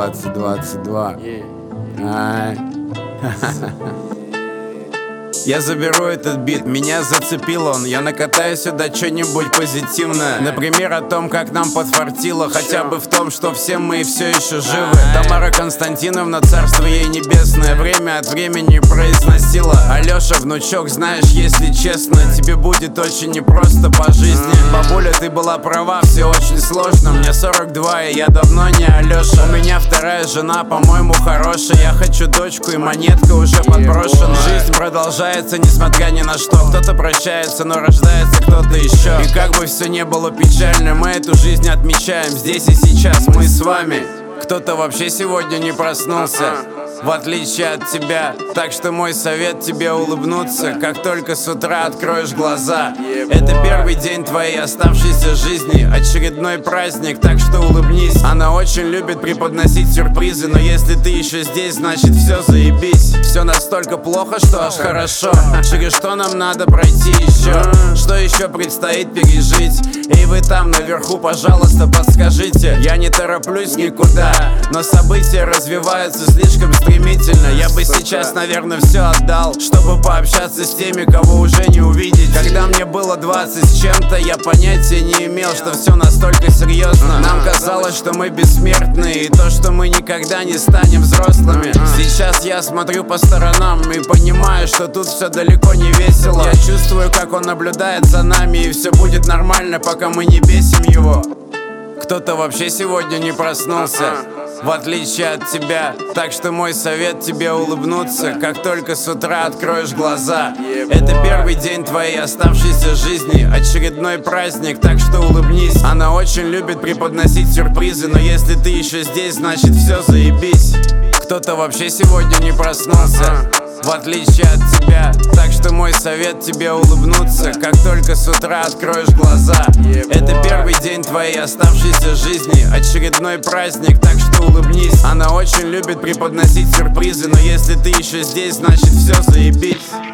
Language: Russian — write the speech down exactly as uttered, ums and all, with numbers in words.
двадцать двадцать два. Ай. Я заберу этот бит, меня зацепил он. Я накатаю сюда что-нибудь позитивное. Например, о том, как нам подфартило. Хотя бы в том, что все мы все еще живы. Тамара Константиновна, царство ей небесное, время от времени произносила: Алёша, внучок, знаешь, если честно, тебе будет очень непросто по жизни. Бабуля, ты была права, все очень сложно. Мне сорок два, и я давно не Алёша. У меня вторая жена, по-моему, хорошая. Я хочу дочку, и монетка уже подброшена. Жизнь продолжается, несмотря ни на что. Кто-то прощается, но рождается кто-то еще. И как бы все не было печально, мы эту жизнь отмечаем здесь и сейчас, мы с вами. Кто-то вообще сегодня не проснулся, в отличие от тебя. Так что мой совет тебе улыбнуться, как только с утра откроешь глаза. Это первый день твоей оставшейся жизни, очередной праздник, так что улыбнись. Она очень любит преподносить сюрпризы, но если ты еще здесь, значит все заебись. Все настолько плохо, что аж хорошо. Через что нам надо пройти еще? Что еще предстоит пережить? И вы там наверху, пожалуйста, подскажите. Я не тороплюсь никуда, но события развиваются слишком стремительно. Я бы сейчас, наверное, все отдал, чтобы пообщаться с теми, кого уже не увидеть. Когда мне было двадцать с чем-то, я понятия не имел, что все настолько серьезно. Нам казалось, что мы бессмертные, и то, что мы никогда не станем взрослыми. Сейчас я смотрю по сторонам и понимаю, что тут все далеко не весело. Я чувствую, как он наблюдает за нами, и все будет нормально, пока мы не бесим его. Кто-то вообще сегодня не проснулся, в отличие от тебя. Так что мой совет тебе улыбнуться, как только с утра откроешь глаза. Это первый день твоей оставшейся жизни, очередной праздник, так что улыбнись. Она очень любит преподносить сюрпризы, но если ты еще здесь, значит все заебись. Кто-то вообще сегодня не проснулся, в отличие от тебя. Так что мой совет тебе улыбнуться, как только с утра откроешь глаза. Это первый день твоей оставшейся жизни, очередной праздник, так что улыбнись. Она очень любит преподносить сюрпризы, но если ты еще здесь, значит все заебись.